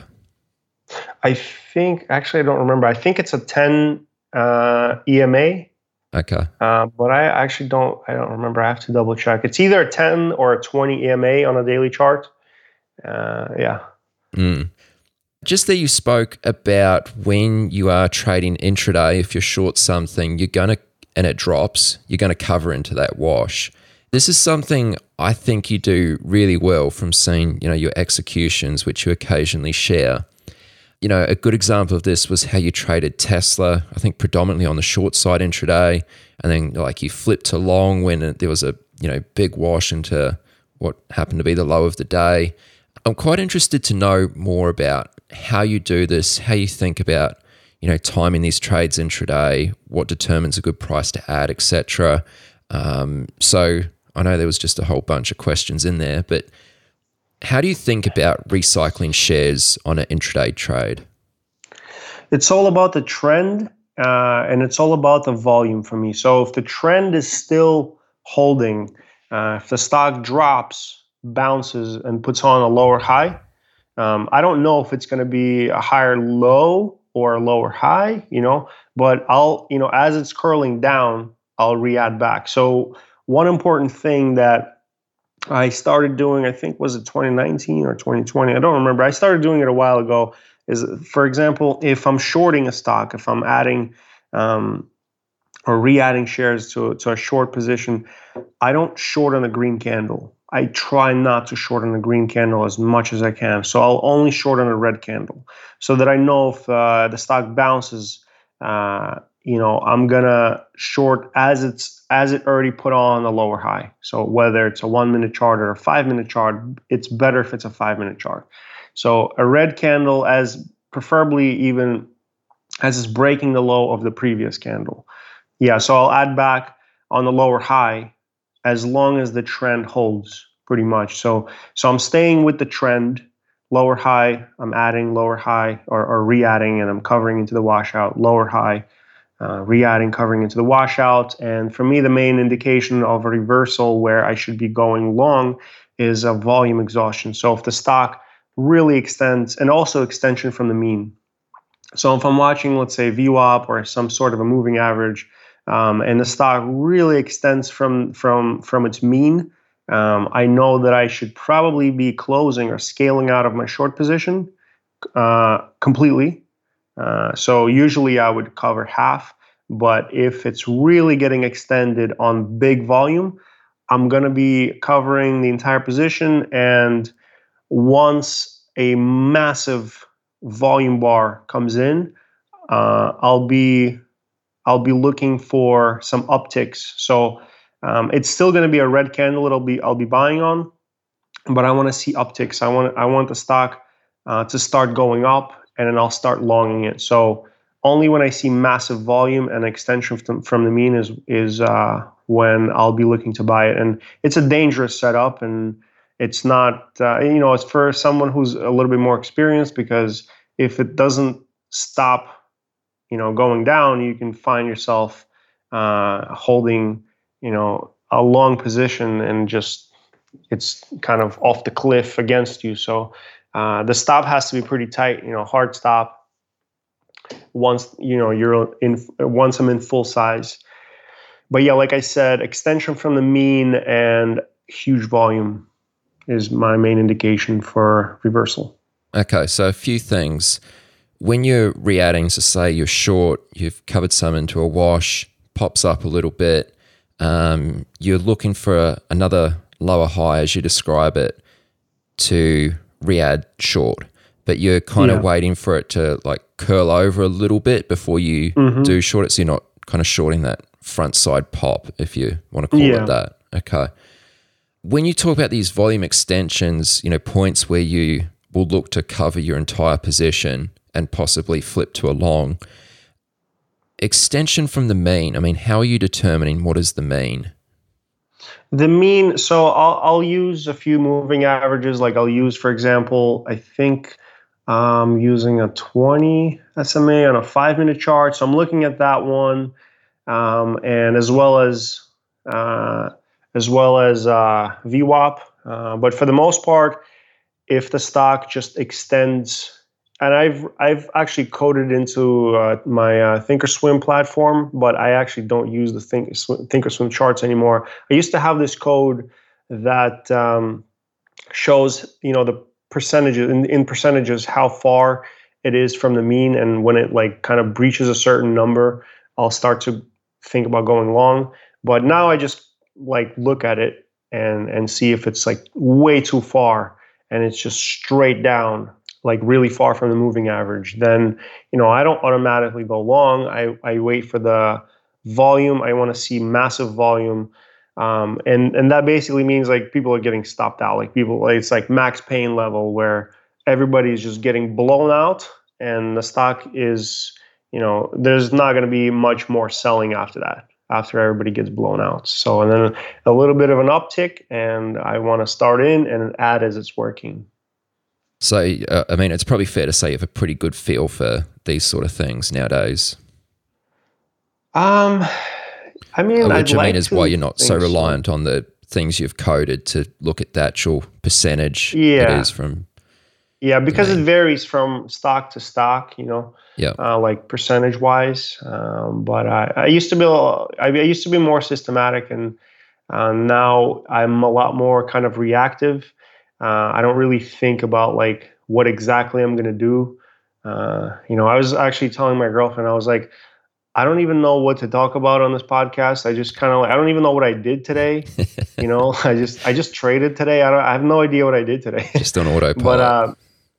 I think, actually, I don't remember. I think it's a ten uh, E M A. Okay. Uh, but I actually don't, I don't remember. I have to double check. It's either a ten or a twenty E M A on a daily chart. Uh, yeah. Mm. Just that you spoke about when you are trading intraday, if you're short something, you're going to, and it drops, you're going to cover into that wash. This is something I think you do really well from seeing, you know, your executions, which you occasionally share. you know, a good example of this was how you traded Tesla, I think predominantly on the short side intraday, and then like you flipped to long when there was a, you know, big wash into what happened to be the low of the day. I'm quite interested to know more about how you do this, how you think about, you know, timing these trades intraday, what determines a good price to add, et cetera. Um, so I know there was just a whole bunch of questions in there, but how do you think about recycling shares on an intraday trade? It's all about the trend, uh, and it's all about the volume for me. So if the trend is still holding, uh, if the stock drops, bounces, and puts on a lower high, um, I don't know if it's going to be a higher low or a lower high, you know, but I'll, you know, as it's curling down, I'll re-add back. So one important thing that I started doing, I think, was it twenty nineteen or twenty twenty? I don't remember. I started doing it a while ago. Is, for example, if I'm shorting a stock, if I'm adding um, or re-adding shares to, to a short position, I don't short on a green candle. I try not to short on a green candle as much as I can. So I'll only short on a red candle so that I know if uh, the stock bounces, uh, you know, I'm gonna short as it's as it already put on a lower high. So whether it's a one minute chart or a five minute chart, it's better if it's a five minute chart. So a red candle, as preferably even as it's breaking the low of the previous candle. Yeah, so I'll add back on the lower high as long as the trend holds, pretty much. So so I'm staying with the trend, lower high, I'm adding lower high or, or re-adding, and I'm covering into the washout, lower high, uh, re-adding, covering into the washout. And for me, the main indication of a reversal where I should be going long is a volume exhaustion. So if the stock really extends, and also extension from the mean. So if I'm watching, let's say, V WAP or some sort of a moving average, um, and the stock really extends from from from its mean, um, I know that I should probably be closing or scaling out of my short position uh, completely. Uh, so usually I would cover half, but if it's really getting extended on big volume, I'm going to be covering the entire position. And once a massive volume bar comes in, uh, I'll be I'll be looking for some upticks. So um, it's still going to be a red candle. It'll be I'll be buying on, but I want to see upticks. I want I want the stock uh, to start going up, and then I'll start longing it. So only when I see massive volume and extension from, from the mean is is uh, when I'll be looking to buy it. And it's a dangerous setup, and it's not, uh, you know, it's for someone who's a little bit more experienced, because if it doesn't stop, you know, going down, you can find yourself uh, holding, you know, a long position, and just it's kind of off the cliff against you. So uh, the stop has to be pretty tight, you know, hard stop. Once, you know, you're in, once I'm in full size. But yeah, like I said, extension from the mean and huge volume is my main indication for reversal. Okay, so a few things. When you're re-adding, so say you're short, you've covered some into a wash, pops up a little bit, um, you're looking for a, another lower high, as you describe it, to re-add short, but you're kind yeah. of waiting for it to like curl over a little bit before you mm-hmm. do short it, so you're not kind of shorting that front side pop, if you want to call yeah. it that. Okay. When you talk about these volume extensions, you know, points where you will look to cover your entire position and possibly flip to a long, extension from the mean, I mean, how are you determining what is the mean? The mean, so I'll, I'll use a few moving averages. Like I'll use, for example, I think I'm using a twenty S M A on a five minute chart. So I'm looking at that one, um, and as well as uh, as well as uh, V WAP. Uh, but for the most part, if the stock just extends, and I've I've actually coded into uh, my uh, Thinkorswim platform, but I actually don't use the Think, Thinkorswim charts anymore. I used to have this code that um, shows, you know, the percentages in, in percentages how far it is from the mean, and when it like kind of breaches a certain number, I'll start to think about going long. But now I just like look at it and and see if it's like way too far and it's just straight down, like really far from the moving average, then, you know, I don't automatically go long. I, I wait for the volume. I want to see massive volume. Um, and, and that basically means like people are getting stopped out. Like people, it's like max pain level where everybody's just getting blown out and the stock is, you know, there's not going to be much more selling after that, after everybody gets blown out. So, and then a little bit of an uptick, and I want to start in and add as it's working. So, uh, I mean, it's probably fair to say you have a pretty good feel for these sort of things nowadays. Um, I mean, uh, I'd which I like mean is to why you're not so think reliant on the things you've coded to look at the actual percentage Yeah. it is from. Yeah, because domain. it varies from stock to stock, you know, Yeah. uh, like percentage wise. Um, but I, I used to be, I, I used to be more systematic, and uh, now I'm a lot more kind of reactive. Uh, I don't really think about like what exactly I'm going to do. Uh, you know, I was actually telling my girlfriend, I was like, I don't even know what to talk about on this podcast. I just kind of like, I don't even know what I did today. You know, I just, I just traded today. I don't, I have no idea what I did today. Just on autopilot. But, uh,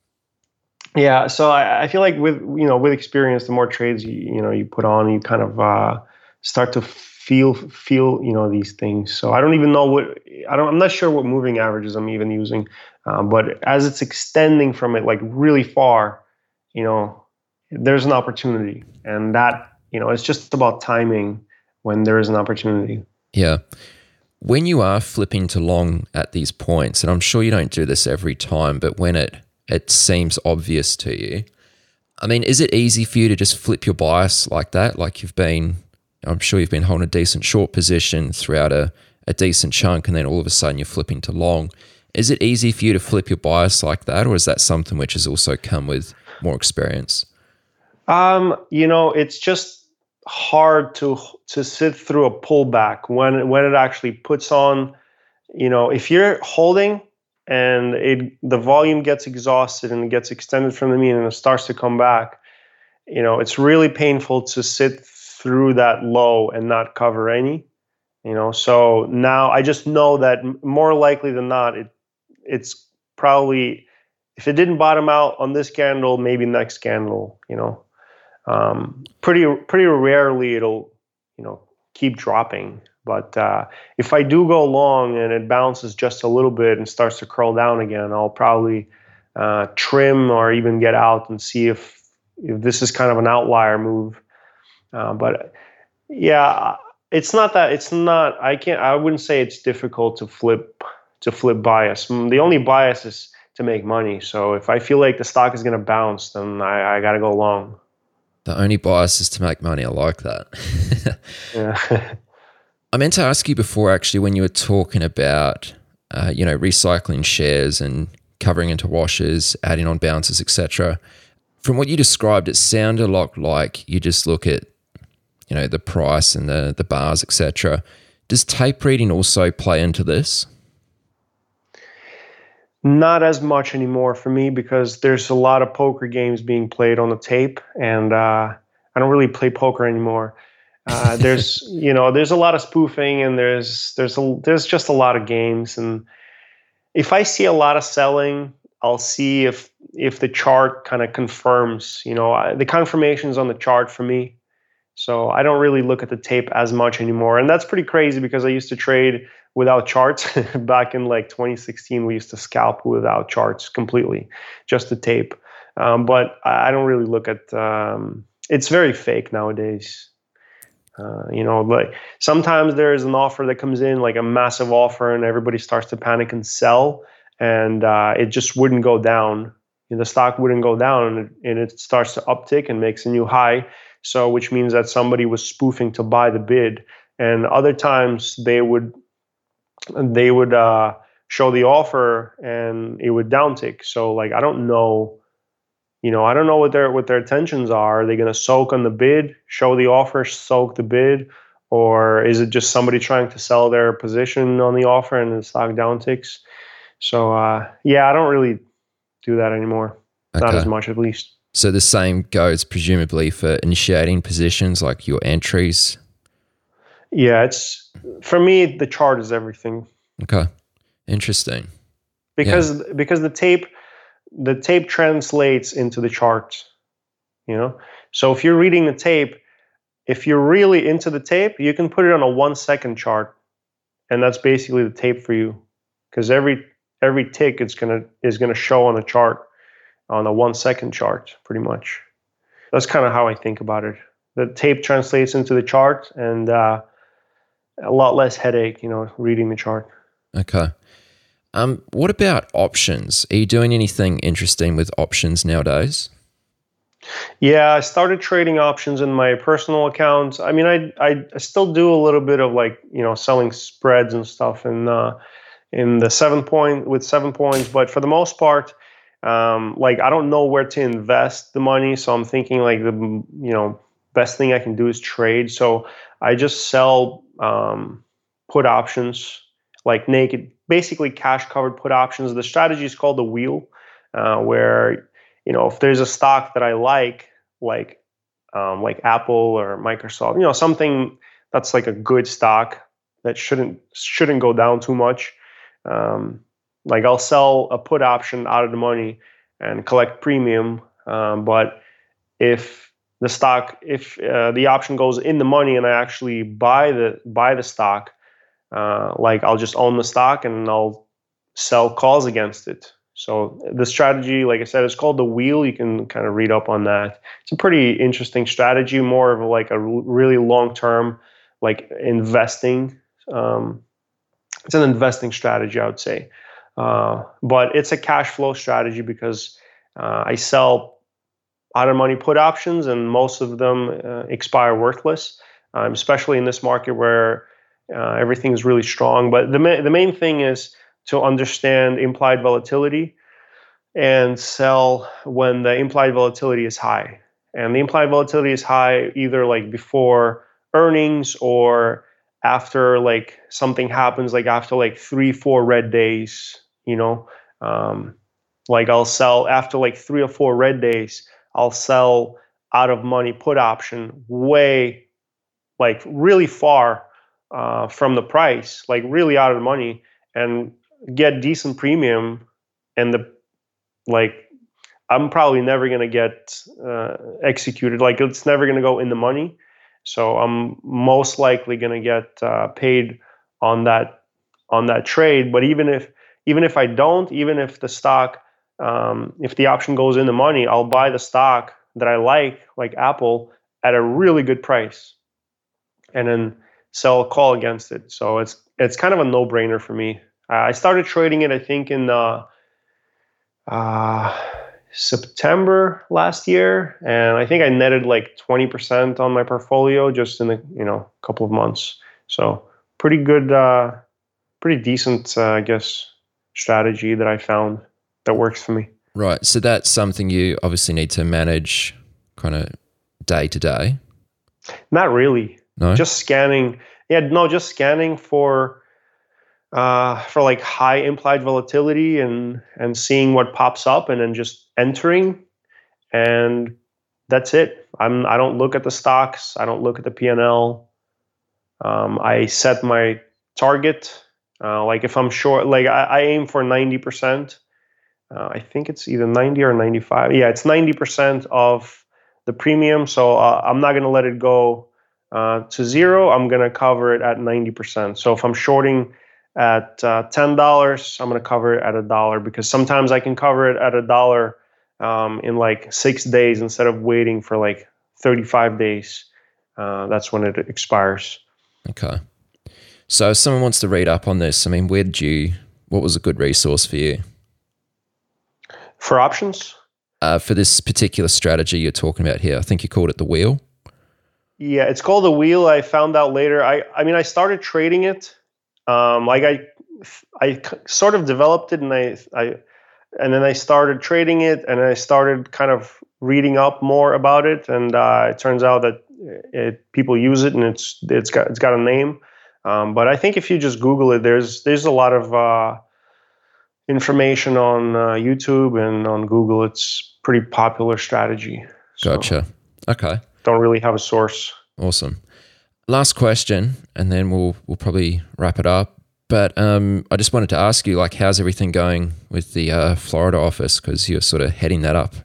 yeah, so I, I feel like with, you know, with experience, the more trades you, you know, you put on, you kind of uh, start to feel, feel, you know, these things. So I don't even know what, I don't, I'm not sure what moving averages I'm even using. Um, but as it's extending from it like really far, you know, there's an opportunity, and that, you know, it's just about timing when there is an opportunity. Yeah. When you are flipping to long at these points, and I'm sure you don't do this every time, but when it, it seems obvious to you, I mean, is it easy for you to just flip your bias like that? Like you've been, I'm sure you've been holding a decent short position throughout a, a decent chunk, and then all of a sudden you're flipping to long. Is it easy for you to flip your bias like that, or is that something which has also come with more experience? Um, you know, it's just hard to to sit through a pullback when when it actually puts on. You know, if you're holding and it the volume gets exhausted and it gets extended from the mean and it starts to come back, you know, it's really painful to sit through that low and not cover any. You know, so now I just know that more likely than not, it it's probably, if it didn't bottom out on this candle, maybe next candle, you know. Um, pretty pretty rarely it'll, you know, keep dropping. But uh, if I do go long and it bounces just a little bit and starts to curl down again, I'll probably uh, trim or even get out and see if if this is kind of an outlier move. Uh, but yeah, it's not that it's not. I can't. I wouldn't say it's difficult to flip to flip bias. The only bias is to make money. So if I feel like the stock is going to bounce, then I, I got to go long. The only bias is to make money. I like that. Yeah. I meant to ask you before, actually, when you were talking about, uh, you know, recycling shares and covering into washes, adding on bounces, et cetera. From what you described, it sounded a lot like you just look at, you know, the price and the the bars, et cetera. Does tape reading also play into this? Not as much anymore for me, because there's a lot of poker games being played on the tape, and uh, I don't really play poker anymore. Uh, there's, you know, there's a lot of spoofing, and there's there's a, there's just a lot of games. And if I see a lot of selling, I'll see if if the chart kind of confirms. You know, I, the confirmation's on the chart for me, so I don't really look at the tape as much anymore. And that's pretty crazy, because I used to trade without charts back in like twenty sixteen. We used to scalp without charts completely, just the tape. Um, but I don't really look at. Um, it's very fake nowadays. Uh, you know, like sometimes there is an offer that comes in, like a massive offer, and everybody starts to panic and sell, and uh, it just wouldn't go down. You know, the stock wouldn't go down, and it, and it starts to uptick and makes a new high. So, which means that somebody was spoofing to buy the bid. And other times they would they would uh, show the offer and it would downtick. So, like, I don't know. You know, I don't know what their what their intentions are. Are they going to soak on the bid, show the offer, soak the bid, or is it just somebody trying to sell their position on the offer and the stock downticks? So, uh, yeah, I don't really do that anymore. Okay. Not as much, at least. So the same goes presumably for initiating positions, like your entries? Yeah, it's for me, the chart is everything. Okay, interesting. Because yeah. because the tape. the tape translates into the chart, you know? So if you're reading the tape, if you're really into the tape, you can put it on a one second chart, and that's basically the tape for you. Because every every tick it's gonna is gonna show on a chart, on a one second chart, pretty much. That's kind of how I think about it. The tape translates into the chart, and uh, a lot less headache, you know, reading the chart. Okay. Um, what about options? Are you doing anything interesting with options nowadays? Yeah, I started trading options in my personal account. I mean, I I, I still do a little bit of like, you know, selling spreads and stuff in uh, in the seven point with seven points, but for the most part, um, like I don't know where to invest the money, so I'm thinking like the you know best thing I can do is trade. So I just sell um, put options, like naked, basically cash covered put options. The strategy is called the wheel, uh, where you know if there's a stock that I like, like um, like Apple or Microsoft, you know something that's like a good stock that shouldn't shouldn't go down too much. Um, like I'll sell a put option out of the money and collect premium, um, but if the stock, if uh, the option goes in the money and I actually buy the buy the stock, uh, like I'll just own the stock and I'll sell calls against it. So the strategy, like I said, is called the wheel. You can kind of read up on that. It's a pretty interesting strategy, more of like a really long term, like investing. Um, it's an investing strategy, I would say, uh, but it's a cash flow strategy because uh, I sell out of money put options, and most of them uh, expire worthless, um, especially in this market where uh, everything is really strong. But the ma- the main thing is to understand implied volatility and sell when the implied volatility is high. And the implied volatility is high either like before earnings or after like something happens, like after like three, four red days, you know, um, like I'll sell after like three or four red days, I'll sell out of money put option way, like really far uh, from the price, like really out of the money, and get decent premium. And the like, I'm probably never gonna get uh, executed. Like it's never gonna go in the money. So I'm most likely gonna get uh, paid on that on that trade. But even if even if I don't, even if the stock Um, if the option goes in the money, I'll buy the stock that I like, like Apple, at a really good price, and then sell a call against it. So it's it's kind of a no-brainer for me. Uh, I started trading it, I think, in uh, uh, September last year, and I think I netted like twenty percent on my portfolio just in a you know couple of months. So pretty good, uh, pretty decent, uh, I guess, strategy that I found that works for me. Right. So that's something you obviously need to manage kind of day to day. Not really. No. Just scanning. Yeah, no, just scanning for uh, for like high implied volatility and and seeing what pops up and then just entering, and that's it. I'm I don't look at the stocks. I don't look at the P and L. Um, I set my target. Uh, like if I'm short, like I, I aim for ninety percent. Uh, I think it's either ninety or ninety-five. Yeah, it's ninety percent of the premium. So uh, I'm not going to let it go uh, to zero. I'm going to cover it at ninety percent. So if I'm shorting at uh, ten dollars, I'm going to cover it at a dollar, because sometimes I can cover it at a dollar um, in like six days instead of waiting for like thirty-five days. Uh, that's when it expires. Okay. So if someone wants to read up on this, I mean, where did you, what was a good resource for you? For options? Uh, for this particular strategy you're talking about here, I think you called it the wheel. Yeah, it's called the wheel. I found out later. I, I mean, I started trading it. Um, like I, I sort of developed it, and I, I, and then I started trading it, and I started kind of reading up more about it. And uh, it turns out that it, people use it, and it's it's got it's got a name. Um, but I think if you just Google it, there's there's a lot of uh, information on uh, YouTube and on Google. It's pretty popular strategy. So Gotcha. Okay. Don't really have a source. Awesome. Last question, and then we'll we'll probably wrap it up. But um, I just wanted to ask you, like, how's everything going with the uh, Florida office? Because you're sort of heading that up.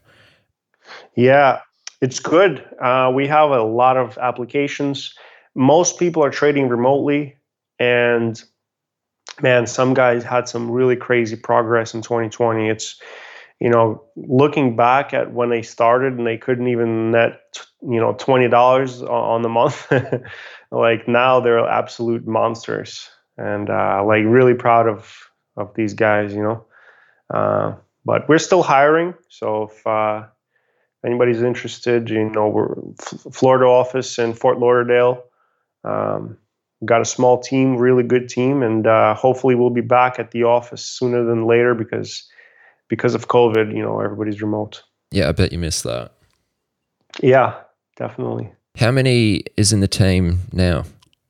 Yeah, it's good. Uh, we have a lot of applications. Most people are trading remotely, and man, some guys had some really crazy progress in twenty twenty. It's, you know, looking back at when they started and they couldn't even net, you know, twenty dollars on the month. Like now they're absolute monsters, and uh, like really proud of, of these guys, you know, uh, but we're still hiring. So if uh, anybody's interested, you know, we're F- Florida office in Fort Lauderdale. Um, got a small team, really good team. And uh, hopefully we'll be back at the office sooner than later because, because of COVID, you know, everybody's remote. Yeah, I bet you missed that. Yeah, definitely. How many is in the team now?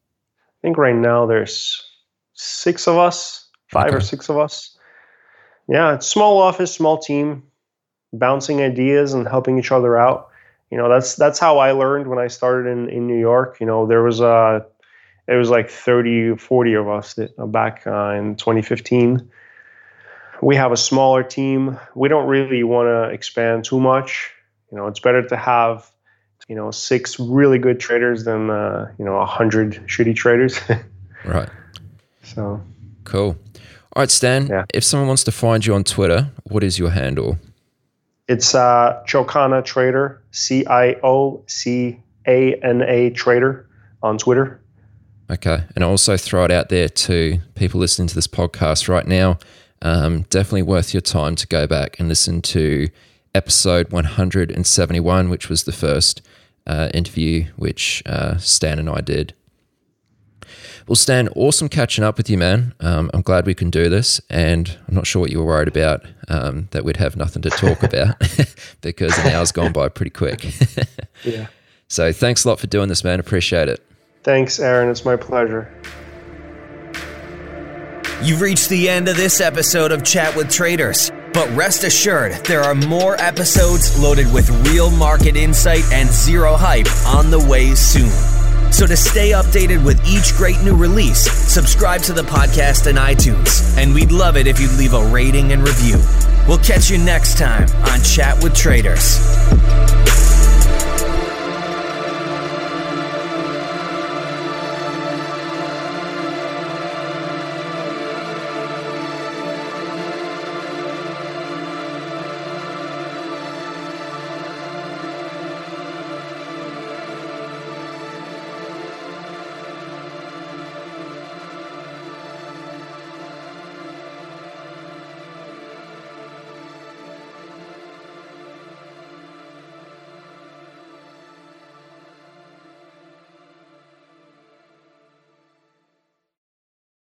I think right now there's six of us, five okay. or six of us. Yeah, it's small office, small team, bouncing ideas and helping each other out. You know, that's that's how I learned when I started in, in New York. You know, there was a, it was like thirty, forty of us that, uh, back uh, in twenty fifteen. We have a smaller team. We don't really want to expand too much. You know, it's better to have, you know, six really good traders than, uh, you know, a hundred shitty traders. Right. So. Cool. All right, Stan, yeah. If someone wants to find you on Twitter, what is your handle? It's uh, Ciocana Trader, C I O C A N A Trader on Twitter. Okay. And I'll also throw it out there to people listening to this podcast right now. Um, definitely worth your time to go back and listen to episode one hundred seventy-one, which was the first uh, interview which uh, Stan and I did. Well, Stan, awesome catching up with you, man. Um, I'm glad we can do this, and I'm not sure what you were worried about, um, that we'd have nothing to talk about because an hour's gone by pretty quick. Yeah. So thanks a lot for doing this, man. Appreciate it. Thanks, Aaron. It's my pleasure. You've reached the end of this episode of Chat with Traders, but rest assured there are more episodes loaded with real market insight and zero hype on the way soon. So to stay updated with each great new release, subscribe to the podcast in iTunes, and we'd love it if you'd leave a rating and review. We'll catch you next time on Chat with Traders.